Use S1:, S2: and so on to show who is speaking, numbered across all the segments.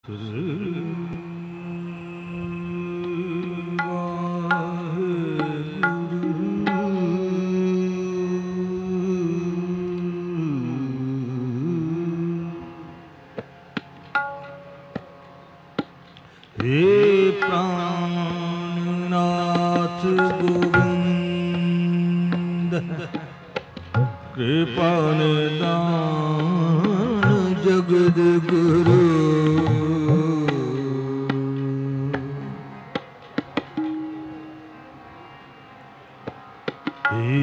S1: हे प्राणनाथ गोविंद कृपा निदान जगद गुरु हे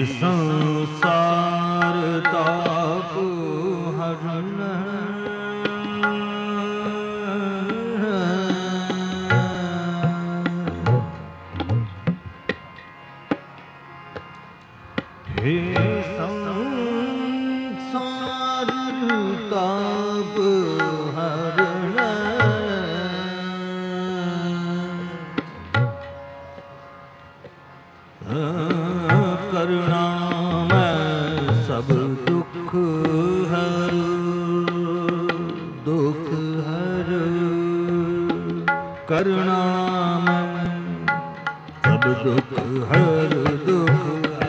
S1: संसार ताप हरण हे संसार ताप हरण करुणा में सब दुख हर दुख हर करुणा में सब दुख हर दुख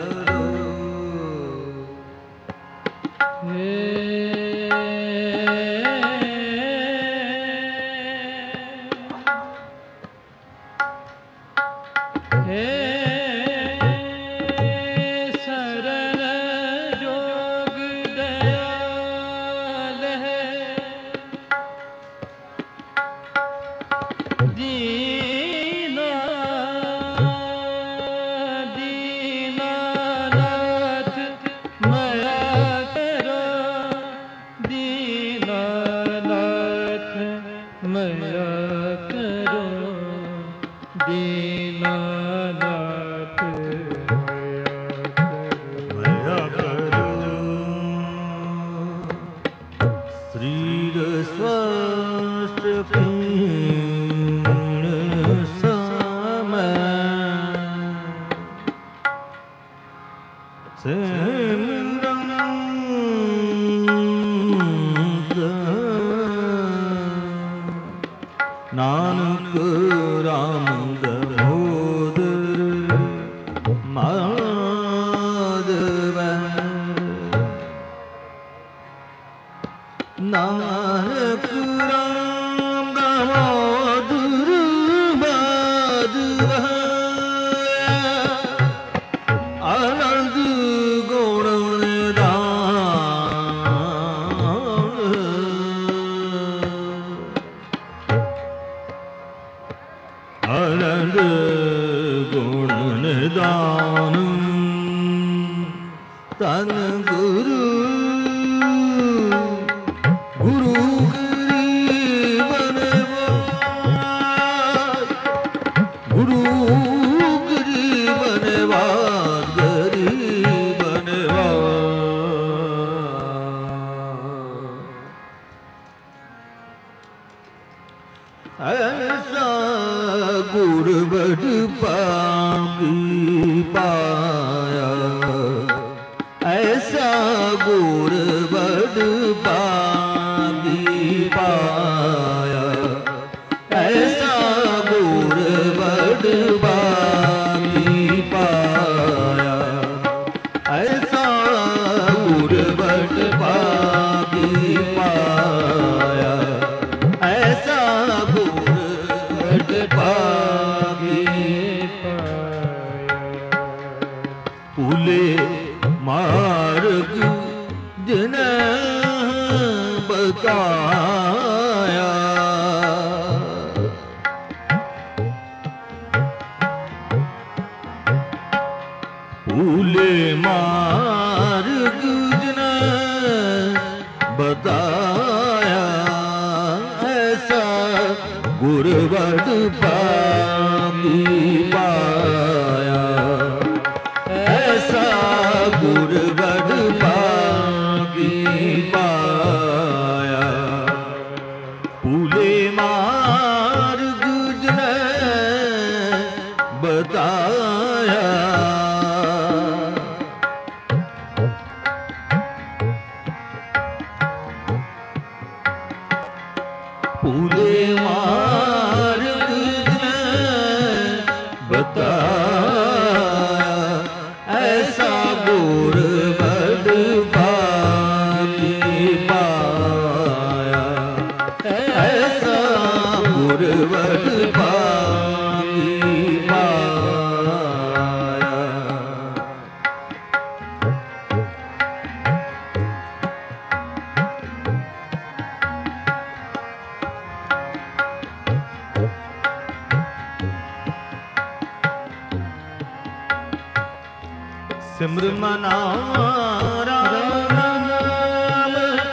S1: नानक राम दामोदर माधव नानक राम दामोदर माधव आनंद गुण आनंद गुण निदान तन गुरु गुरु गरीबन गुरु गरीबन गरीबन ऐसा गुर बड़ पापी पाया ऐसा गुर बड़ पापी पाया ऐसा गुर बड़ पापी पाया ऐसा गुर बड़ पापी पाया ऐसा गुर बड़ पापी पुले मार्ग जिने बताया पुले मार्ग जिने बताया ऐसा गुर बड़ पापी पाया ऐसा गुर बड़ पापी पाया पुले मार्ग जिने बताया पूरे फूले मार्ग बताया ऐसा गुर बड़ भागी पाया ऐसा गुर बड़ भागी पाया। सिमर मना राम नाम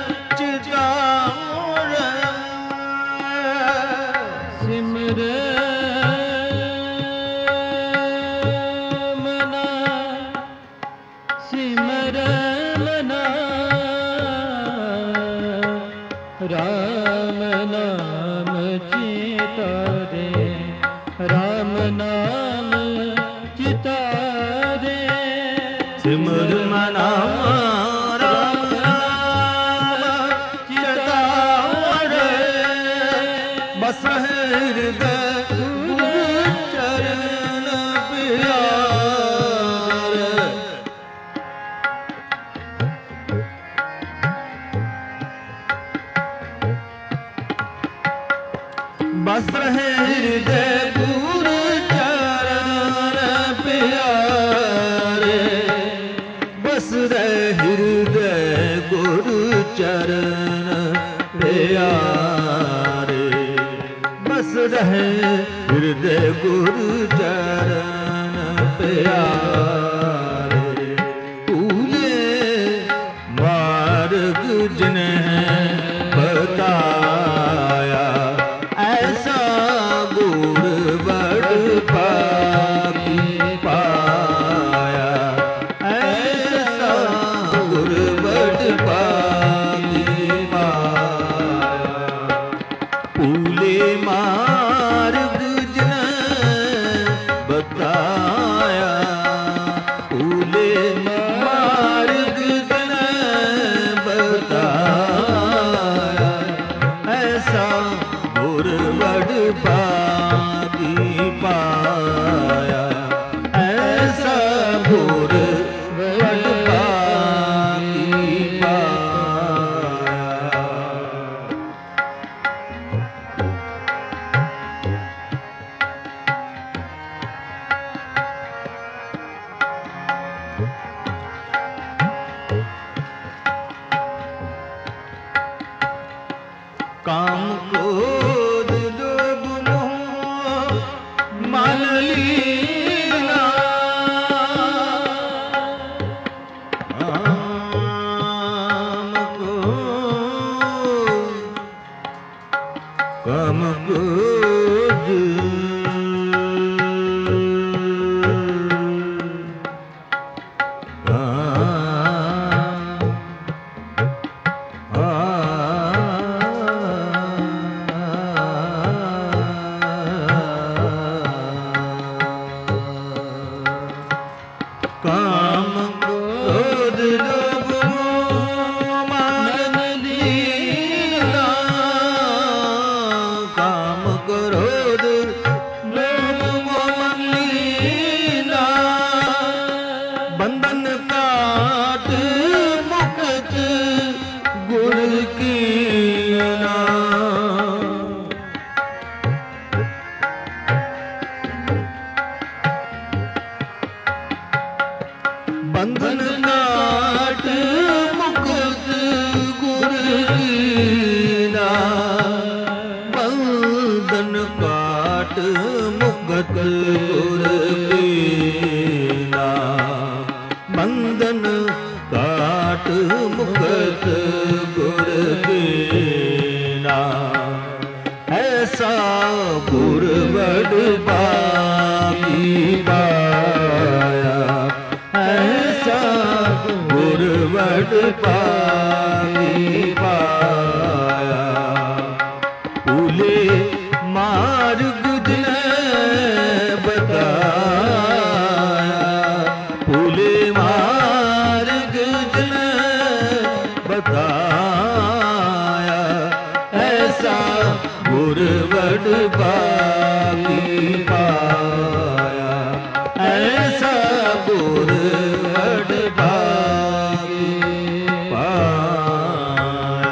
S1: चितार
S2: सिमर मना सिमर मना राम नाम चितारे राम नाम चितारे
S1: सिमर मना राम नाम चितार बस हृदय गुरु चरण प्यार। बस हृदय गुरु चरण प्यारे बस हृदय गुरु चरण प्यारे बस रहे हृदय गुरु चरण प्यारे। फूले मार्ग जिन्हें बताया ऐसा गुर बड़ भागी पाया ऐसा गुर बड़ भागी पाया। फूले मार्ग जिन्हें बताया फूले मार्ग जिन्हें बताया ऐसा गुर बड़ भागी पाया ऐसा गुर बड़ भागी पाया। काम क्रोध लोभ मोह मान लीना काम क्रोध काम क्रोध लोभ मोह मान लीना काम क्रोध लोभ मोह मान लीना बंधन काट मुक्त गुर कीना। बंधन काट मुक्त गुर कीना बंधन काट मुक्त गुर कीना बंधन काट मुक्त गुर कीना ऐसा गुर बड़ भागी पाया ऐसा गुर बड़ भागी पाया। फूले मार्ग जिन्हें बताया फूले मार्ग जिन्हें बताया ऐसा गुर बड़ बागी पाया, ऐसा गुर बड़ बागी पाया।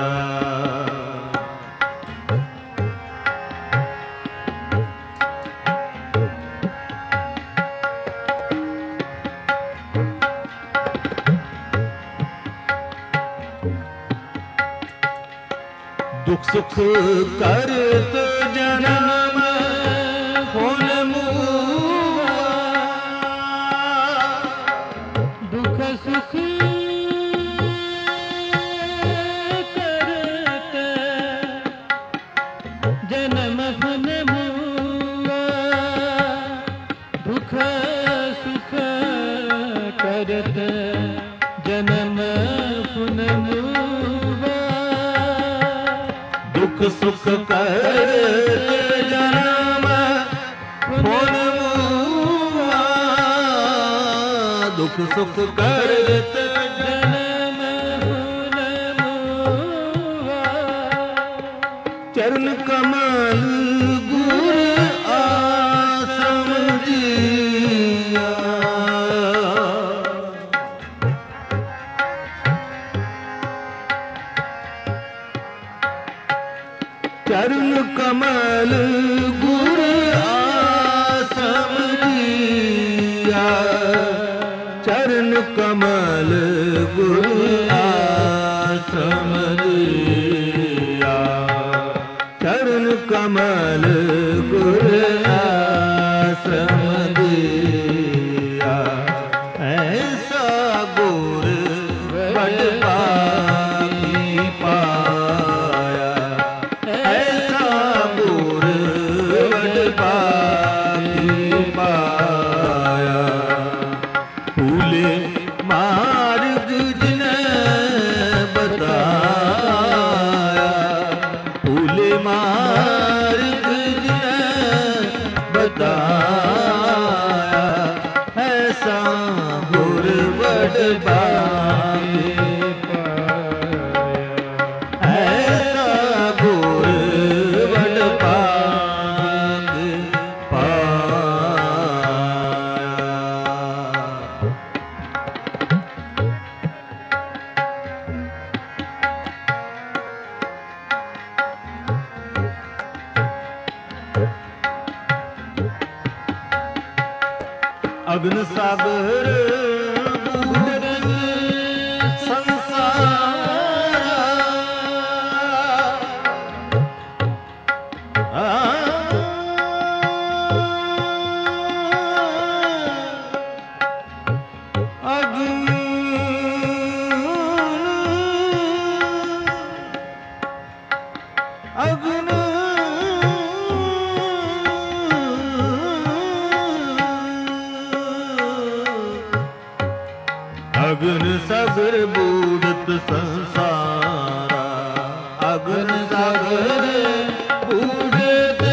S1: दुख सुख करत जन्म फूल मुआ,
S2: दुख सुख करत जन्म फुन मुआ, दुख सुख करत जन्म फुन मुआ,
S1: दुख सुख करत जन्म फूल मुआ, दुख सुख करत
S2: जन्म फुन मुआ,
S1: चरण कमल गुर आश्रम जिया, चरण कमल गुर आश्रम जिया, चरण कमल गुर आश्रम जिया, चरण कमल गुर आश्रम जिया, ऐसा गुर बड़ बागी पाया, ऐसा गुर बड़ बागी पाया। फूले मार्ग जिने बताया, फूले मार्ग जिने बताया, ऐसा गुर बड़ बागी ऐसा गुर बड़ बागी पाया। अग्न सागर बूढ़न अग्न सागर बूढ़त संसारा, अग्न सागर बूढ़त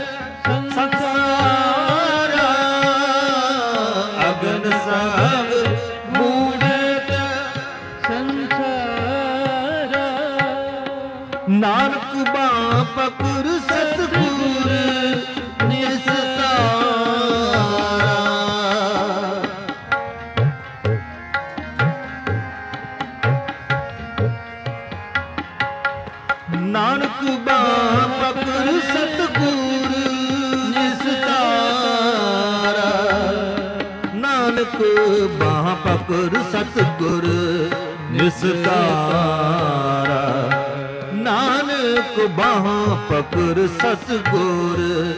S1: संसारा, अग्न सागर बूढ़त
S2: संसारा,
S1: नानक बापकुर सतगुर निस्तारा, नानक बापकुर सतगुर निस्तारा, नानक बापकुर सतगुर निस्तारा, नानक बापकुर सतगुर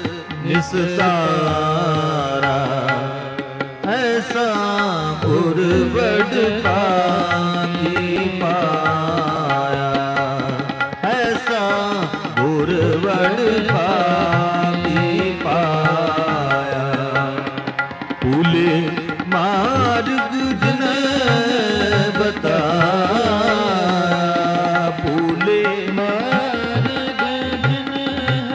S1: निस्तारा, ऐसा गुर बड़ बागी पाया, ऐसा गुर बड़ बागी पाया। फूले मार्ग जिने बताया, फूले
S2: मार्ग जिने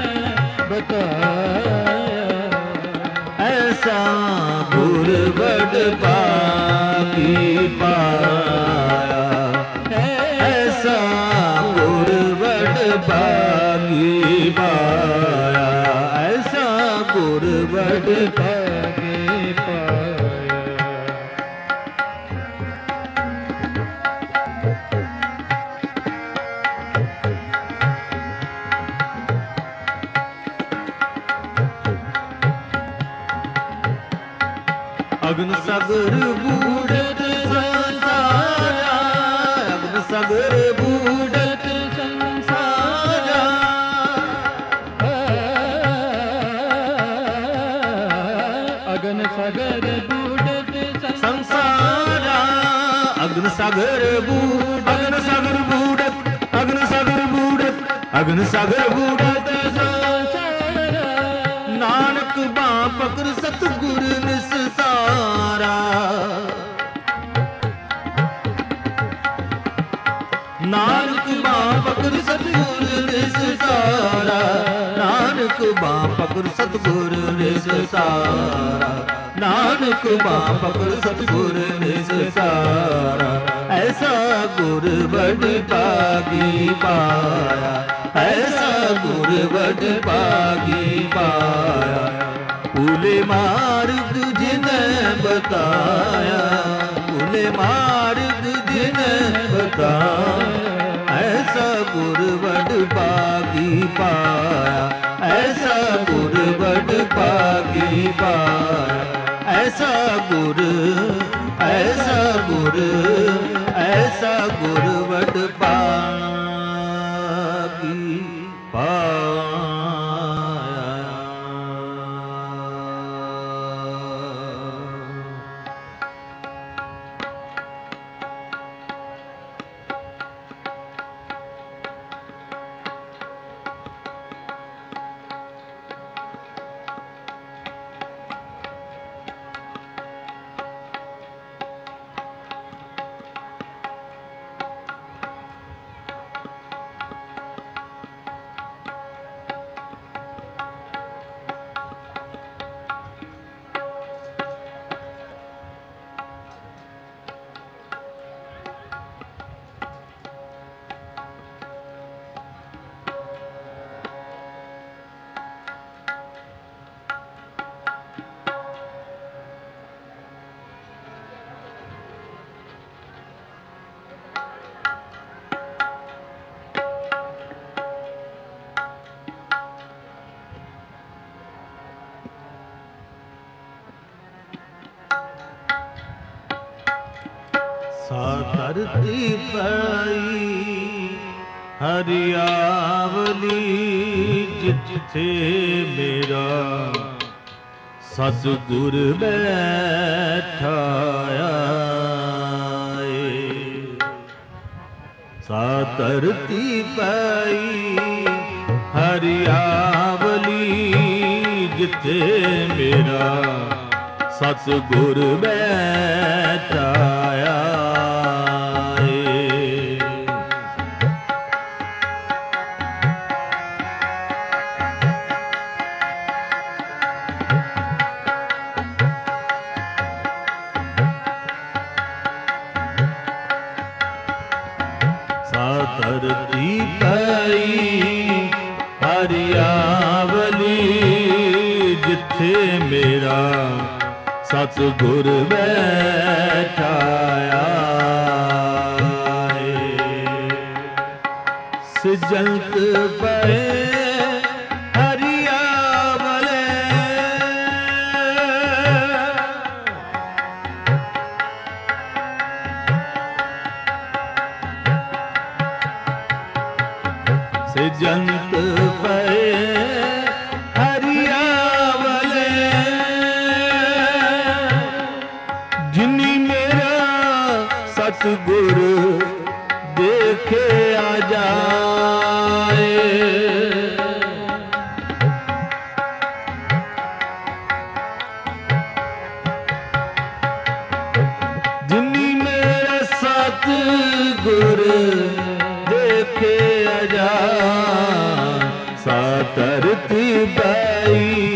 S2: बताया,
S1: ऐसा गुर बड़ बागी पाया, ऐसा गुर बड़ बागी पाया।
S2: ਭਾਗੇ ਪਾਇਆ।
S1: ਅਗਨ ਸਗਰ ਬੂੜਤ ਸੰਸਾਰਾ, ਅਗਨ ਸਗਰ ਬੂੜਤ ਸੰਸਾਰਾ,
S2: ਅਗਨ ਸਗਰ ਬੂੜਤ
S1: ਸੰਸਾਰਾ, ਅਗਨ ਸਗਰ ਬੂੜ, ਅਗਨ ਸਗਰ ਬੂੜਤ, ਅਗਨ ਸਗਰ ਬੂੜਤ, ਅਗਨ ਸਗਰ ਬੂੜਤ
S2: ਸੰਸਾਰਾ।
S1: ਨਾਨਕ ਬਾਹ ਪਕੜ ਸਤਿਗੁਰ ਨਿਸਤਾਰਾ, ਨਾਨਕ ਬਾਹ ਪਕੜ ਸਤਿਗੁਰ ਨਿਸਤਾਰਾ, ਨਾਨਕ ਬਾਹ ਪਕੜ ਸਤਿਗੁਰ ਨਿਸਤਾਰਾ, ਨਾਨਕ ਬਾਹ ਪਕੜ ਸਤਿਗੁਰ ਨਿਸਤਾਰਾ। ਐਸਾ ਗੁਰ ਵਡ ਭਾਗੀ ਪਾਇਆ, ਐਸਾ ਗੁਰ ਵਡ ਭਾਗੀ ਪਾਇਆ। ਭੂਲੇ ਮਾਰਗ ਜਿਨੈ ਬਤਾਇਆ, ਭੂਲੇ ਮਾਰਗ ਜਿਨੈ ਬਤਾਇਆ। ਐਸਾ ਗੁਰ ਵਡ ਭਾਗੀ ਪਾਇਆ, ਐਸਾ ਗੁਰ ਵਡ ਭਾਗੀ ਪਾਇਆ। ਐਸਾ ਗੁਰ, ਐਸਾ ਗੁਰ, ਐਸਾ ਗੁਰ ਵਡ ਭਾਗੀ ਪਾਇਆ। ਸਾ ਧਰਤੀ ਪਈ ਹਰਿਆਵਲੀ, ਜਿੱਥੇ ਮੇਰਾ ਸਤਿਗੁਰ ਬੈਠਾ ਏ। ਸਾ ਧਰਤੀ ਪਈ ਹਰਿਆਵਲੀ, ਜਿੱਥੇ ਮੇਰਾ ਸਤਿਗੁਰ ਬੈਠਾ ਏ। ਸਾ ਧਰਤੀ ਪਈ ਹਰਿਆਵਲੀ, ਜਿੱਥੇ ਮੇਰਾ ਸਤਿਗੁਰ ਬੈਠਾ ਏ। ਸਿਜੰਤ ਪਏ ਹਰਿਆਵਲੇ, ਸਿਜੰਤ ਪਏ ਹਰਿਆਵਲੇ, ਜਿਨੀ ਮੇਰਾ ਸਤਿਗੁਰ ਦੇਖਿਆ ਜਾਏ। ਜਿਨੀ ਮੇਰਾ ਸਤਿਗੁਰ ਦੇਖਿਆ ਜਾਏ। ਸਾ ਧਰਤੀ ਪਈ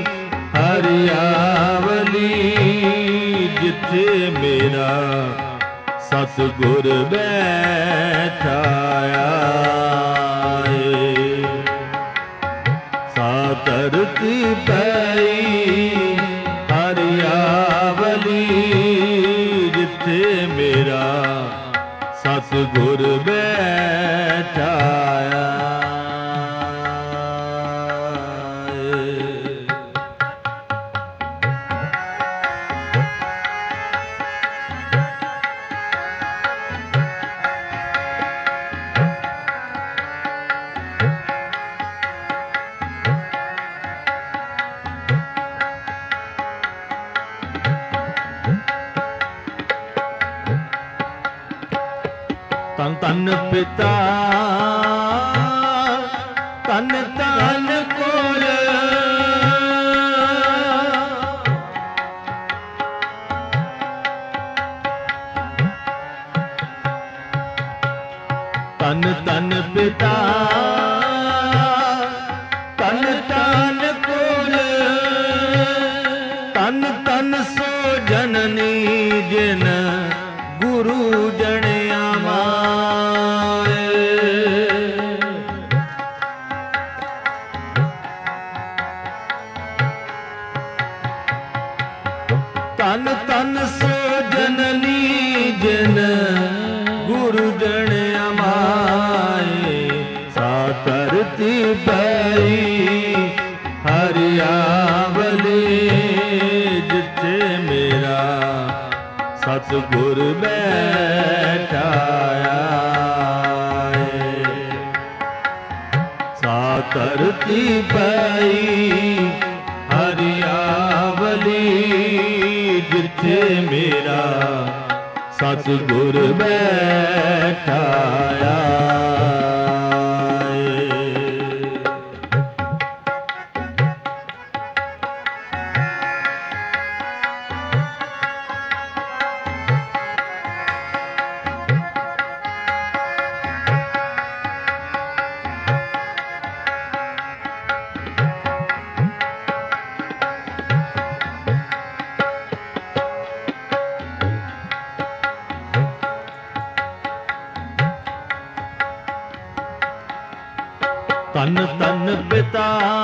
S1: ਹਰਿਆਵਲੀ, ਜਿੱਥੇ ਮੇਰਾ ਸਤਿਗੁਰ ਬੈਠਾ ਏ। ਸਾ ਧਰਤੀ ਪਈ ਹਰਿਆਵਲੀ ਜਿੱਥੇ ਮੇਰਾ ਸਤਿਗੁਰ ਬੈਠਾਇਆ। ਧੰਨ ਧੰਨ ਪਿਤਾ ਧੰਨ ਧੰਨ ਕੋਲ ਧੰਨ ਧੰਨ ਪਿਤਾ ਧੰਨ ਧੰਨ ਕੋਲ ਧੰਨ ਧੰਨ ਸੋ ਜਨਨੀ ਜਿਨ ਗੁਰੂ ਜਣਿਆ ਮਾਏ। ਧੰਨ ਧੰਨ ਸੋ ਜਨਨੀ ਜਿਨ ਗੁਰੂ ਜਣਿਆ ਮਾਏ। ਸਾ ਧਰਤੀ ਪਈ ਹਰਿਆਵਲੀ ਜਿੱਥੇ ਮੇਰਾ ਸਤਿਗੁਰ ਬੈਠਾਇਆ। ਸਾ ਧਰਤੀ ਪਈ ਹਰਿਆਵਲੀ ਜਿੱਥੇ ਮੇਰਾ ਸਤਿਗੁਰ ਬੈਠਾਇਆ। ਧੰਨ ਧੰਨ ਪਿਤਾ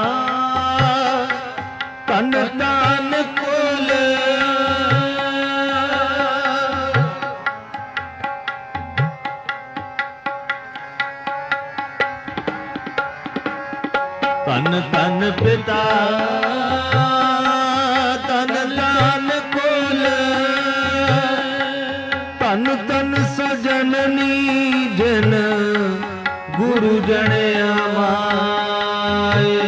S1: ਧੰਨ ਧੰਨ ਕੁਲ ਧੰਨ ਧੰਨ ਪਿਤਾ ਧੰਨ ਧੰਨ ਕੁਲ ਧੰਨ ਧੰਨ ਸਜਨਨੀ ਜਨ ਗੁਰੂ ਜਣਿਆ ਮਾਏ।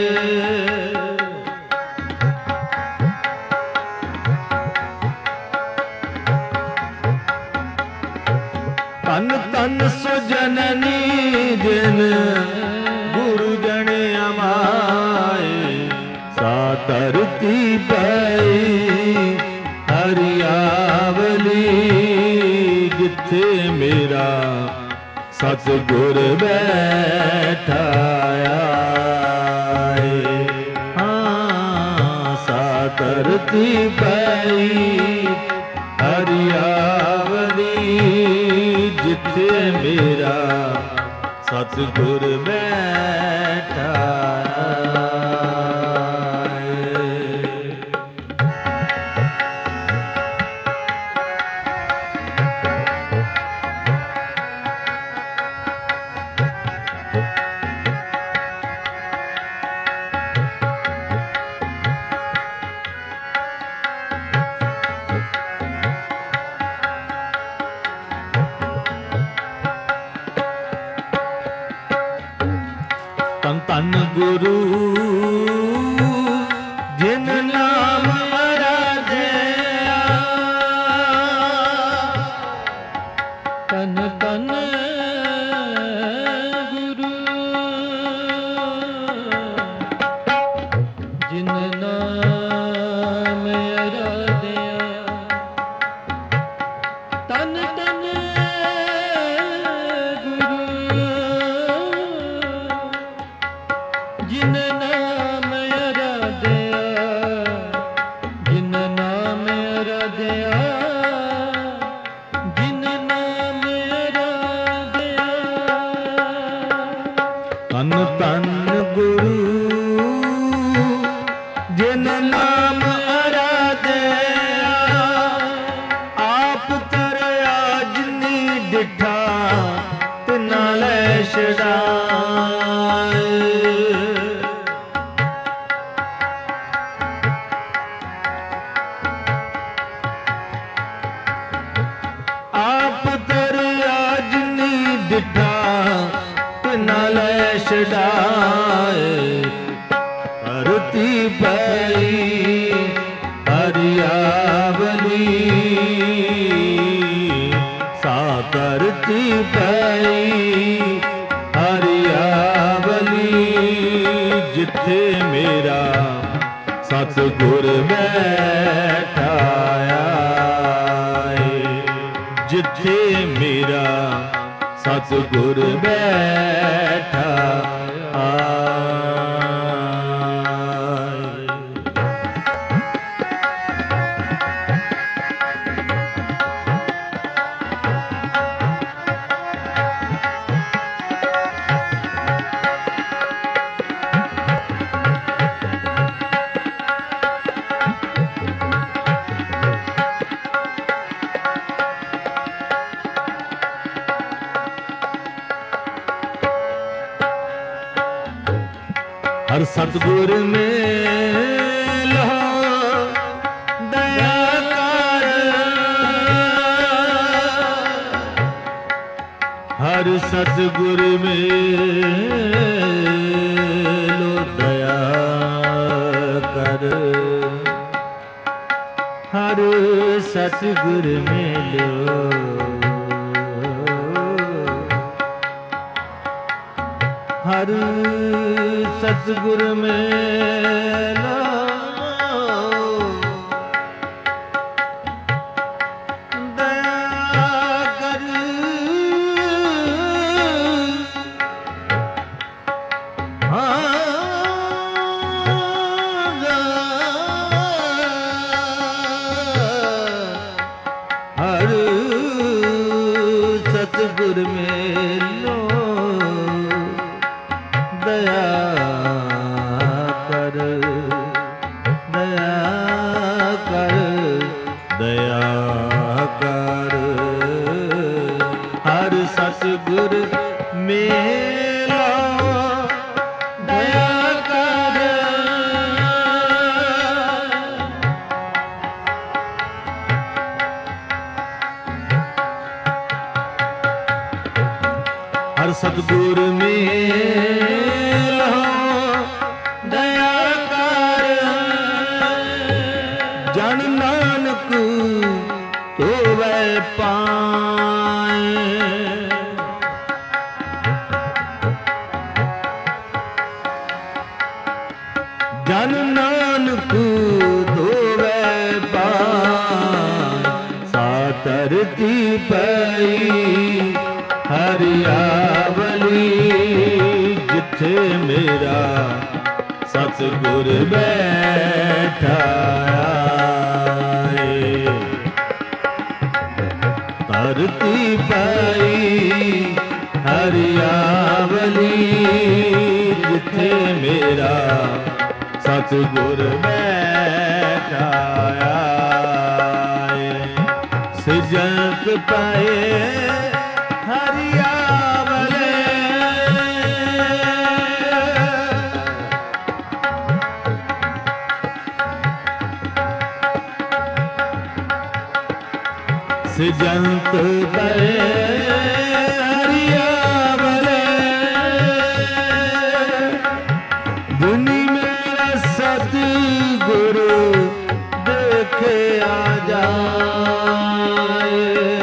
S1: ਧੰਨ ਧੰਨ ਸੋ ਜਨਨੀ ਜਿਨ ਗੁਰੂ ਜਣਿਆ ਮਾਏ। ਸਾ ਧਰਤੀ ਪਈ ਹਰਿਆਵਲੀ ਜਿੱਥੇ ਮੇਰਾ ਸਤਿਗੁਰ ਬੈਠਾਇਆ। ਹਾਂ ਸਾ ਧਰਤੀ ਪਈ ਹਰਿਆਵਲੀ ਜਿੱਥੇ ਮੇਰਾ ਸਤਿਗੁਰ ਬੈਠਾਇਆ। ਧੰਨ ਧੰਨ ਗੁਰੂ ਜਿਨ ਨਾਮ ਅਰਾਧਿਆ।
S2: ਧੰਨ ਧੰਨ ਗੁਰੂ ਜਿਨ ਨਾਮ ਅਰਾਧਿਆ। ਧੰਨ ਧੰਨ ਗੁਰੂ ਜਿਨ ਨਾਮ
S1: ਧਰਤੀ ਪਈ ਹਰਿਆਵਲੀ ਸਾ ਧਰਤੀ ਪਈ ਹਰਿਆਵਲੀ ਜਿੱਥੇ ਮੇਰਾ ਸਤਿਗੁਰ ਬੈਠਾ ਆਏ ਜਿੱਥੇ ਮੇਰਾ ਸਤਿਗੁਰ ਬੈਠਾ हर सतगुर में लो दया कर हर सतगुर में लो दया कर हर सतगुर में लो हर सतगुर में लो दया कर हर सतगुर में लो दया कर दया कर दया कर हर सतगुर मेला दया कर हर सतगुर मेला दया कर जन नानक तोवै पाए जन नानक तोवै पाए सा धरती पई हरियावली जिथे मेरा सतगुर बैठा आए धरती पई हरियावली जिथे मेरा सतगुर बैठा आए सिजक पाए हरियावले सिजंत परे हरियावले दुनी मेरा सतगुरु देखे आ जाए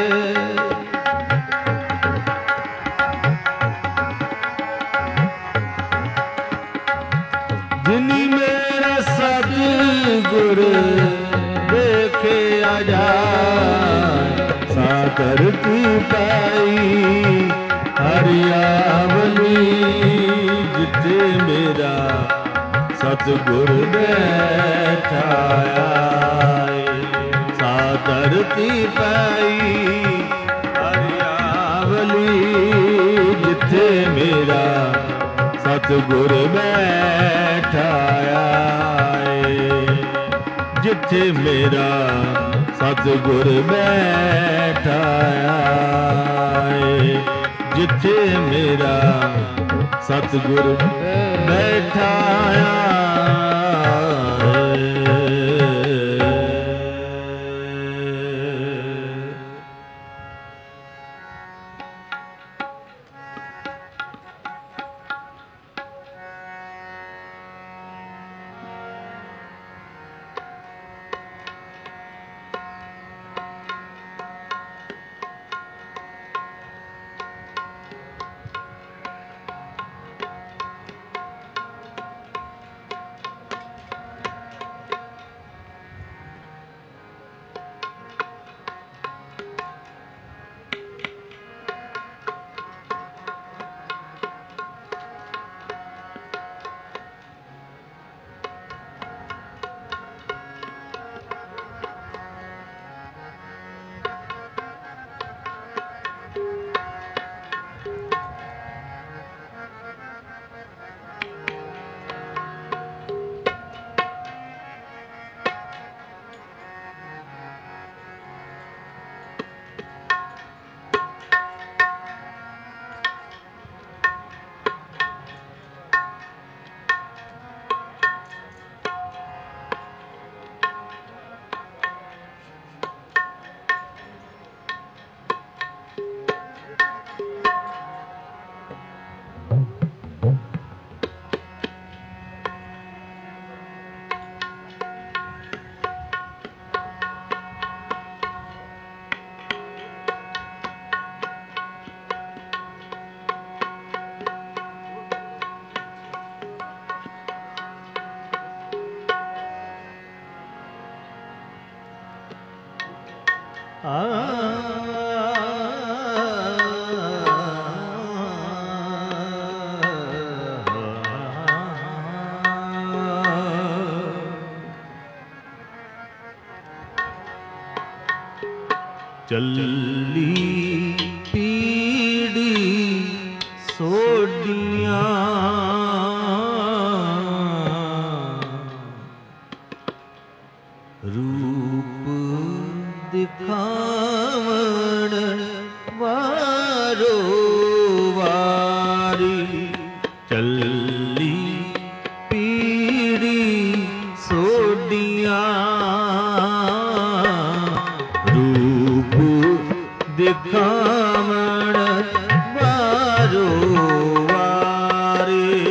S1: जिनी मेरा सतगुरु देखे आ जाए सा धरती पाई हरियावली जिथे मेरा सतगुर बैठा आए सा धरती पाई हरियावली जिथे मेरा सतगुर बैठा आए जिथे मेरा सतगुर बैठा आए जिथे मेरा सतगुर बैठा ਚੱਲੀ ਪੀੜੀ ਸੋਡੀਆਂ ਰੂਪ ਦਿਖਾਵਣ ਵਾਰੋ ਵਾਰੀ ਚੱਲੀ ਪੀੜੀ ਸੋਡੀਆਂ ਦਿਖਾਵਣ ਵਾਰੋ ਵਾਰੇ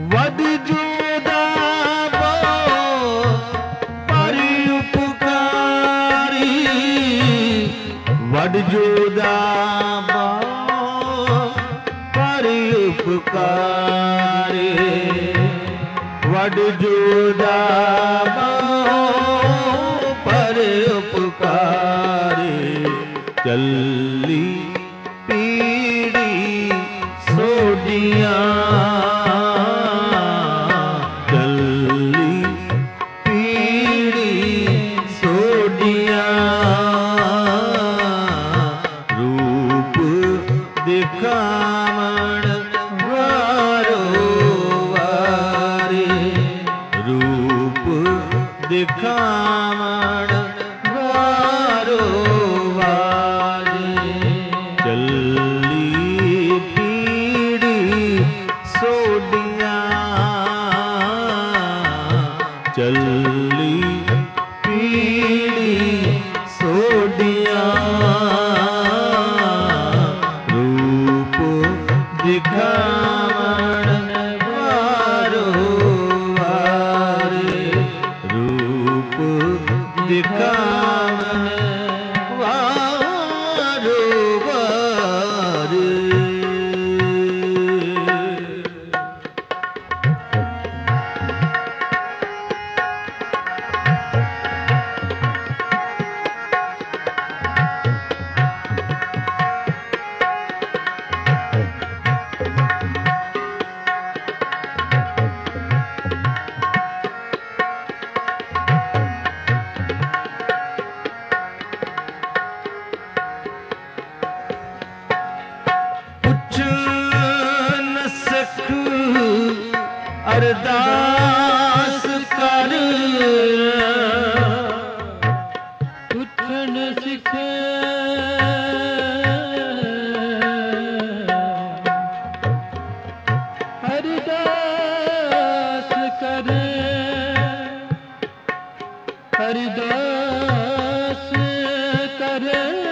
S1: वड जोदा पर उपकारी वड जोदा पर उपकारी वड जोदा पर उपकारी चली पीड़ी सोडियां चली पीड़ी सोडियां रूप दिखावण वारो वारे रूप दिखावण वारो वारे चली पीड़ी सोडियां चली पीड़ी सोडियां रूप दिखावण वारो वारे रूप दिखावण वारो वारे अरदास कर
S2: उठन सिख अरदास कर अरदास कर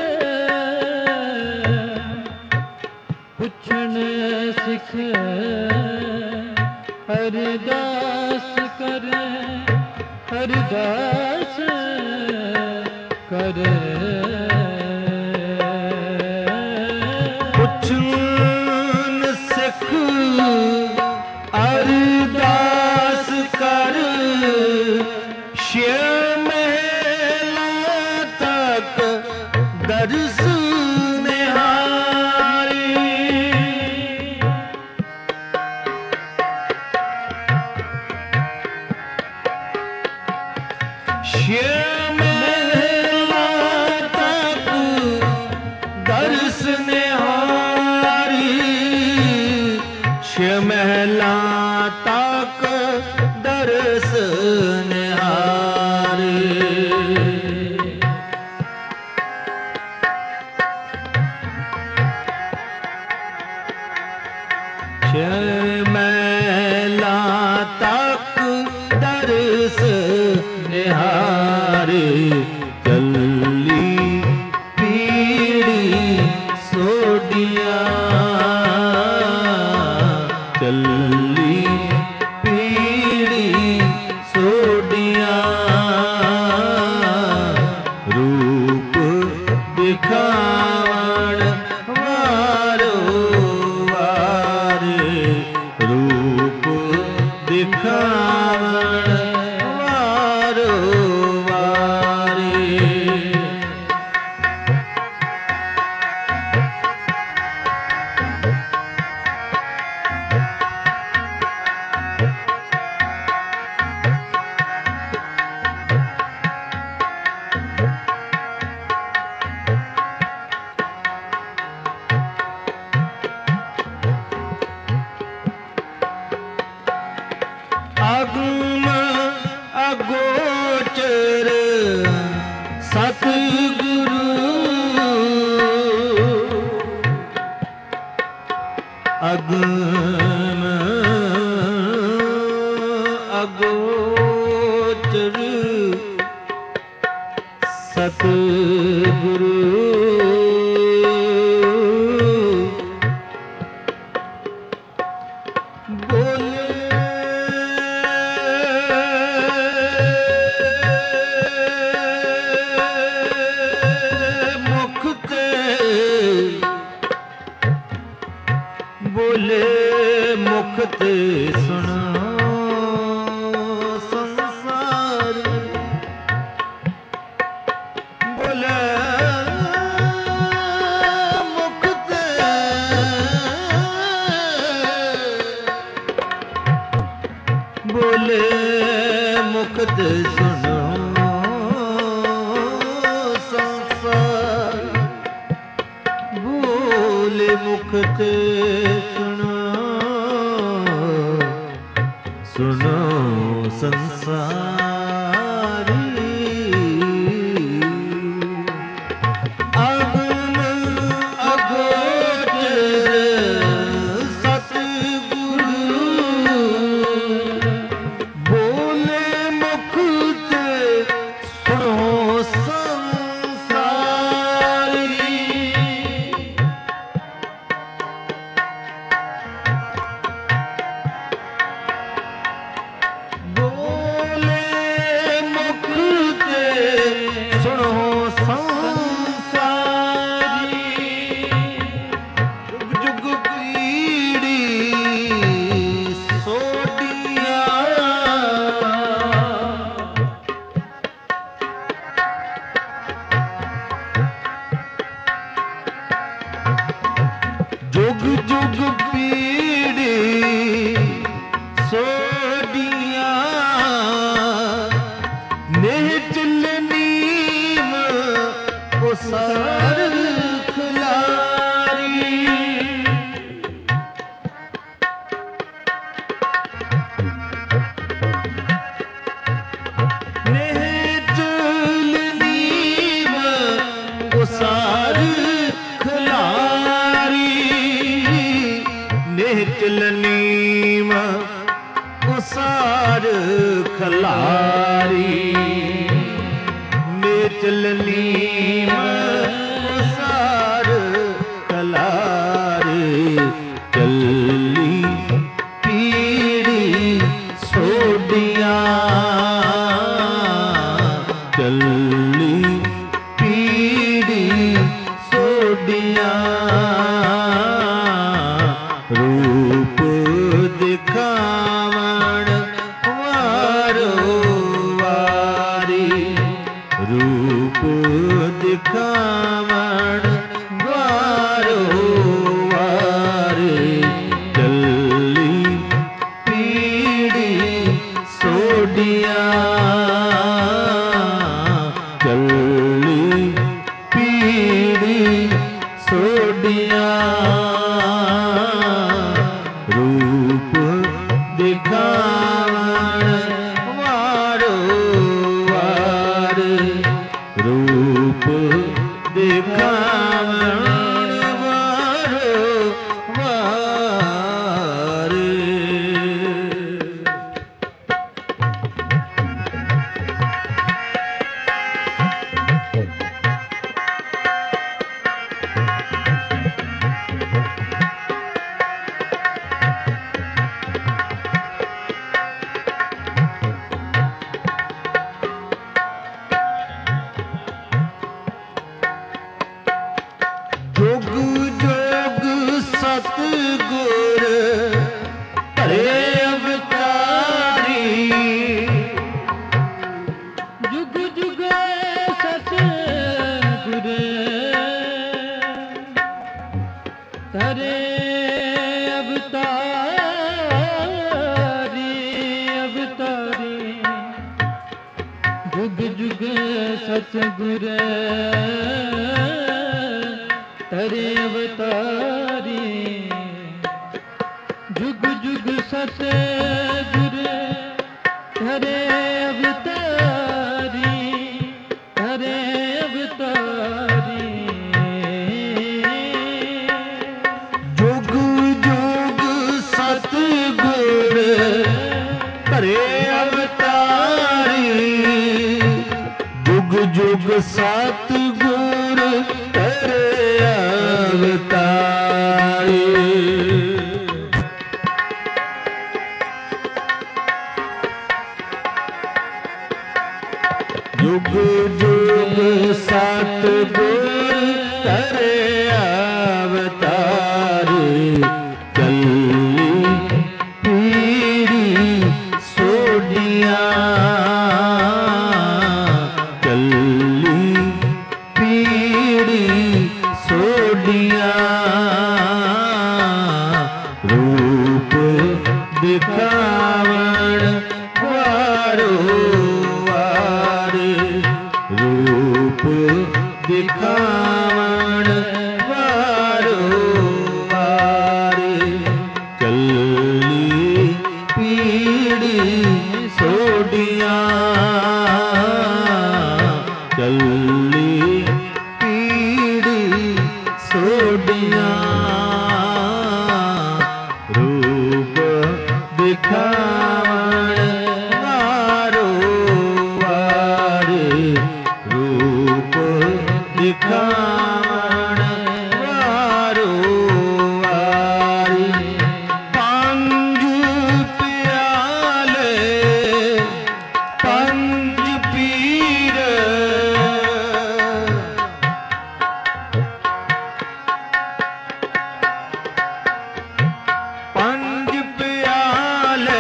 S2: पुछन सिख अरदास कर अरदास कर
S1: पुछन सिख अरदास कर शिव महला तक दर्श निहारी शिव महला तक दर्श निहारी शिव महला तक दर्श निहारी शिव महला तक दर्श निहारे चली पीड़ी सोडियां चली पीड़ी सोडियां रूप दिखावण वारो वारे रूप दिखावण वारो वारे अगम अगोचर सतगुरु अगम अगोचर सतगुरु बोले ਮੁਖ ਤੇ ਸੁਣੋ ਸੰਸਾਰ, ਬੋਲੇ ਮੁਖ ਤੇ ਬੋਲੇ ਮੁਖ ਤੇ ਸੁਣੋ ਸੰਸਾਰ, ਬੋਲੇ ਮੁਖ ਤੇ ਸੁਣੋ ਸੁਣੋ ਸੰਸਾਰੀ। ਅਗਮ ਅਗੋਚਰ ਸਤਿਗੁਰੂ, ਬੋਲੇ ਮੁਖ ਤੇ ਸੁਣੋ ਸੰਸਾਰੀ। ਬੋਲੇ ਮੁਖ ਤੇ ਸੁਣੋ ਸੰਸਾਰੀ। ਜੁਗ ਜੁਗ ਪੀੜੀ ਸੋਡੀਆਂ, ਜੁਗ ਜੁਗ ਪੀੜੀ ਸੋਡੀਆਂ, ਨੇਹ ਚਲਨੀਮ ਉਸਾਰ ਖਿਲਾਰੀ। ਨੇਹ ਚਲਨੀਮ ਉਸਾਰ ਖਿਲਾਰੀ, ਨੇਹ ਚਲਨੀਮ ਉਸਾਰ ਖਲਾਰੀ। ਨੇਚਲ ਨੀਮ ਉਸਾਰ ਖਲਾਰੀ, ਚੱਲੀ ਪੀੜੀ ਸੋਡੀਆਂ, ਚੱਲੀ ਪੀੜੀ ਸੋਡੀਆਂ। ਰੂਪ ਦਿਖਾਵਣ ਵਾਰੋ ਵਾਰੀ, ਰੂਪ ਦਿਖਾਵਣ ਵਾਰੋ ਵਾਰੀ, ਚੱਲੀ ਪੀੜੀ ਸੋਡੀਆਂ, ਚੱਲੀ ਪੀੜੀ ਸੋਡੀਆਂ। ਰੂਪ ਦਿਖਾਵਣ ਵਾਰੋ ਵਾਰ, ਰੂਪ ਦਿਖਾਵਣ ਵਾਰੋ ਵਾਰ। ਜੁਗ ਜੁਗ ਸਤਿਗੁਰ ਭਲੇ ਅਵਤਾਰੀ,
S2: ਜੁਗ ਜੁਗ ਸਤਿਗੁਰ ਧਰੇ ਅਵਤਾਰੀ, ਅਵਤਾਰੀ। ਜੁਗ ਜੁਗ ਸਤਿਗੁਰ ਧਰੇ ਅਵਤਾਰੀ, ਜੁਗ ਜੁਗ ਸਤਿਗੁਰ ਧਰੇ ਅਵਤਾਰੀ, ਧਰੇ ਅਵਤਾਰੀ।
S1: ਜੁਗ ਜੁਗ ਸਤਿਗੁਰ ਭਰੇ ਅਵਤਾਰੀ, ਜੁਗ ਜੁਗ ਸਤਿਗੁਰ ਭਰੇ ਅਵਤਾਰੀ। ਜੁਗ ਜੁਗ ਸਤਿਗੁਰ ਧਰੇ ਅਵਤਾਰੀ, ਚੱਲ ਦਿਖਾਵਣ ਵਾਰੋ ਵਾਰ ਰੂਪ ਦਿਖਾਵਣ ਵਾਰੋ ਵਾਰ ਚੱਲੀ ਪੀੜੀ ਸੋਡੀਆਂ ਚੱਲੀ ਪੀੜੀ ਸੋਡੀਆਂ ਰੂਪ ਦਿਖਾਵਣ ਵਾਰੋ ਵਾਰ ਰੂਪ ਦਿਖਾਵਣ ਵਾਰੋ ਵਾਰ ਪੰਜ ਪਿਆਲੇ ਪੰਜ ਪੀਰ ਪੰਜ ਪਿਆਲੇ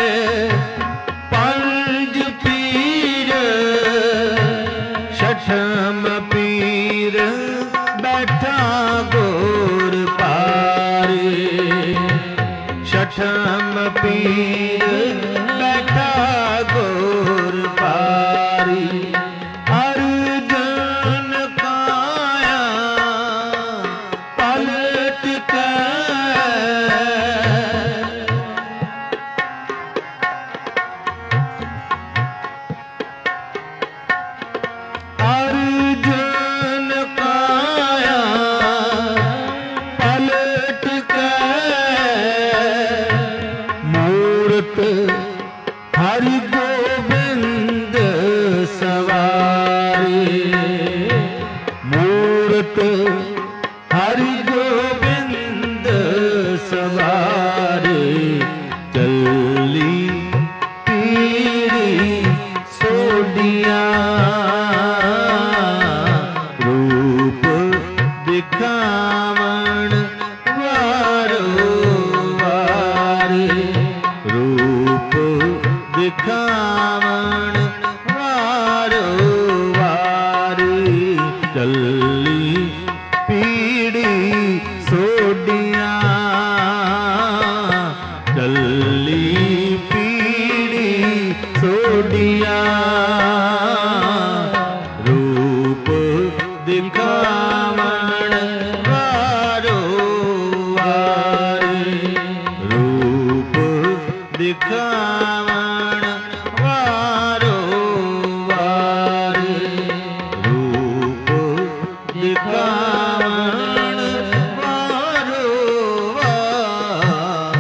S1: ਪੰਜ ਪੀਰ ਛਠਮ ਪੀਰ ਬੈਠਾ ਗੋਰ ਪਾਰੇ ਛਠਮ ਪੀਰ ਬੈਠਾ ਗੋਰ ਪਾਰੀ ਅਰਜਨ ਕਾਇਆ ਪਲਟ ਕੇ ਅਰਜਨ ਕਾਇਆ ਪਲਟ ਕੇ ਮੂਰਤ ਹਰਿ ਗੋਬਿੰਦ ਸਵਾਰੇ ਮੂਰਤ ਹਰਿ ਗੋਬਿੰਦ ਸਵਾਰੇ ਚੱਲੀ ਪੀੜੀ ਸੋਡੀਆਂ ਰੂਪ ਦਿਖਾਵਣ ਵਾਰੋ ਵਾਰ ਰੂਪ ਦਿਖਾਵਣ ਵਾਰੋ ਵਾਰ ਚੱਲੀ ਪੀੜੀ ਸੋਡੀਆਂ ਚੱਲੀ ਪੀੜੀ ਸੋਡੀਆਂ ਰੂਪ ਦਿਖਾਵਣ ਵਾਰੋ ਵਾਰ ਰੂਪ ਦਿਖਾਵਣ ਵਾਰੋ ਵਾਰ ਰੂਪ ਦਿਖਾਵਣ ਵਾਰੋ ਵਾਰ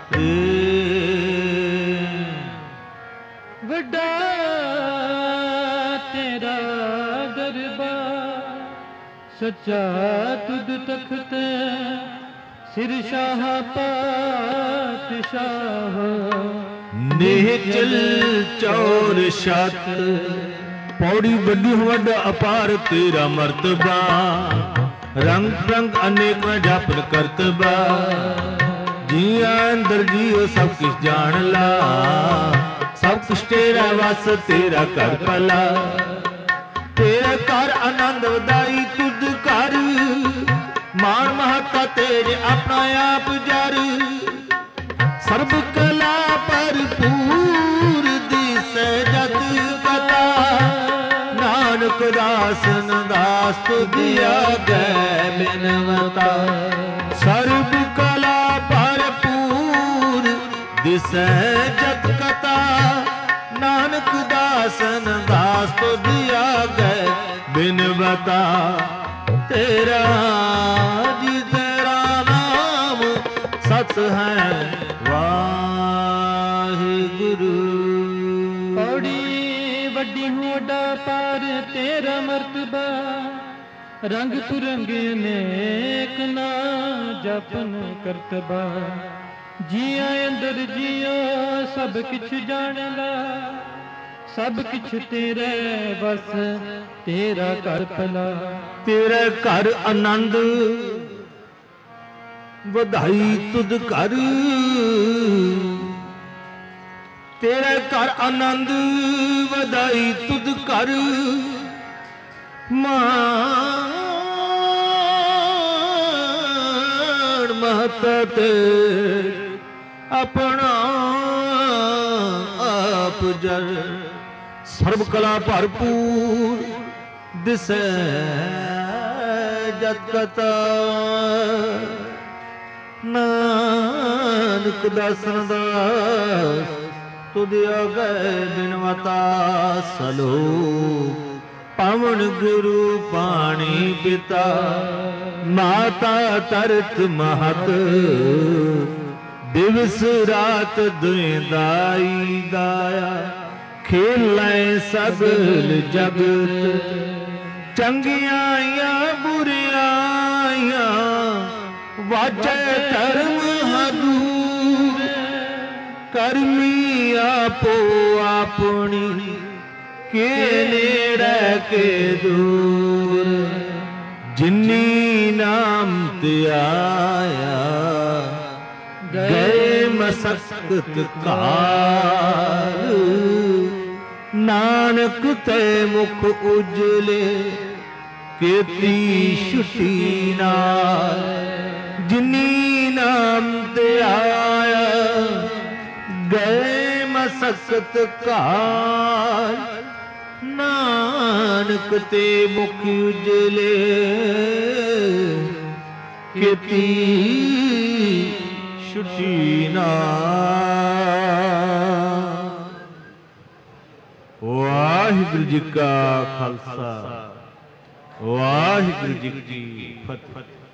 S2: ਵੱਡਾ ਤੇਰਾ ਦਰਬਾਰ ਸੱਚਾ ਤੁਧ ਤਖਤ ਸਿਰ ਸ਼ਾਹ ਪਾਤਸ਼ਾਹ
S1: ਨਿਹਚਲ ਚੌਰ ਛਤ ਪੌੜੀ ਵੱਡੀ ਵੱਡ ਅਪਾਰ ਤੇਰਾ ਮਰਤਬਾ ਰੰਗ ਰੰਗ ਅਨੇਕ ਜਪਨ ਕਰਤਬਾ ਜੀਆਂ ਅੰਦਰ ਜੀਓ ਸਭ ਕੁਛ ਜਾਣ ਲਾ ਸਭ ਕੁਛ ਤੇਰਾ ਵਸ ਤੇਰਾ ਘਰ ਭਲਾ ਤੇਰਾ ਘਰ ਆਨੰਦ ਵਧਾਈ ਤੁਧ ਘਰ ਮਾਣ ਮਹੱਤਾ ਤੇਰੇ ਆਪਣਾ ਆਪ ਜਰ ਸਰਬ ਕਲਾ ਭਰਪੂਰ ਦਿਸੈ ਜਗ ਕਤਾ ਨਾਨਕ ਦਾਸਨ ਦਾਸ ਤੁਧਿਆ ਗੈ ਬਿਨਵਤਾ ਸਰਬ ਕਲਾ ਭਰਪੂਰ ਦਿਸੈ ਜਗ ਕਤਾ ਨਾਨਕ ਦਾਸਨ ਦਾਸ ਤੁਧਿਆ ਗੈ ਬਿਨਵਤਾ ਤੇਰਾ ਜੀ ਤੇਰਾ ਨਾਮ ਸਤ ਹੈ ਵਾਹਿਗੁਰੂ
S2: ਪੌੜੀ ਵੱਡੀ ਹੋਡਾ ਪਾਰ ਤੇਰਾ ਮਰਤਬਾ ਰੰਗ ਤੁਰੰਗ ਅਨੇਕ ਨਾ ਜਪਨ ਕਰਤਬਾ ਜੀਆਂ ਅੰਦਰ ਜੀਓ ਸਭ ਕਿਛ ਜਾਣਦਾ ਸਭ ਕਿਛ ਤੇਰੇ ਬਸ ਤੇਰਾ ਘਰ ਭਲਾ
S1: ਤੇਰੇ ਘਰ ਆਨੰਦ ਵਧਾਈ ਤੁਧ ਘਰ ਤੇਰੇ ਘਰ ਆਨੰਦ ਵਧਾਈ ਤੁਧ ਘਰ ਮਾਣ ਮਹੱਤ ਤੇ ਆਪਣਾ ਪੁਜਰ ਸਰਬ ਕਲਾ ਭਰਪੂਰ ਦਿਸੈ ਜਤ ਕਤਾ ਨਾਨਕ ਦਾਸਨ ਦਾਸ ਤੁਧ ਆਗੈ ਬਿਨਵਤਾ ਸਲੋਕ ਪਵਨ ਗੁਰੂ ਪਾਣੀ ਪਿਤਾ ਮਾਤਾ ਤਰਤ ਮਹਤ ਦਿਵਸ ਰਾਤ ਦੁਇ ਦਾਈ ਦਾਇਆ ਖੇਲੈ ਸਗਲ ਜਗਤ ਚੰਗਿਆਈਆਂ ਬੁਰਿਆਈਆਂ ਵਾਜੈ ਧਰਮ ਹਦੂਰ ਕਰਮੀ ਆਪੋ ਆਪਣੀ ਕੇ ਨੇੜੇ ਕੇ ਦੂਰ ਜਿਨੀ ਨਾਮ ਧਿਆਇਆ ਗਏ ਮਸਕਤ ਕਾਲ ਨਾਨਕ ਤੇ ਮੁਖ ਉਜਲੇ ਕੀਤੀ ਛੁਟੀ ਨਾਲ ਜਿਨੀ ਨਾਮ ਧਿਆਇਆ ਗਏ ਮਸਕਤ ਕਾਲ ਨਾਨਕ ਤੇ ਮੁਖ ਉਜਲੇ ਕੀਤੀ ਛੁਟੀ ਨਾਲ। ਵਾਹਿਗੁਰੂ ਜੀ ਕਾ ਖਾਲਸਾ ਵਾਹਿਗੁਰੂ ਜੀ ਕੀ ਫਤਿਹ।